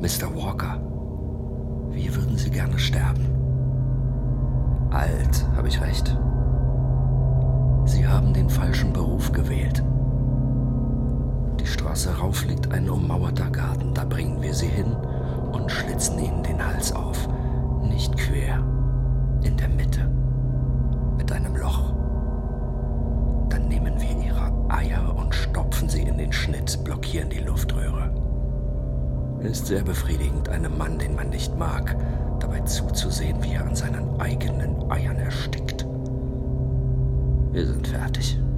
Mr. Walker, wie würden Sie gerne sterben? Alt, habe ich recht? Sie haben den falschen Beruf gewählt. Die Straße rauf liegt ein ummauerter Garten. Da bringen wir Sie hin und schlitzen Ihnen den Hals auf. Nicht quer, in der Mitte, mit einem Loch. Dann nehmen wir Ihre Eier und stopfen sie in den Schnitt, blockieren die Luftröhre. Ist sehr befriedigend, einem Mann, den man nicht mag, dabei zuzusehen, wie er an seinen eigenen Eiern erstickt. Wir sind fertig.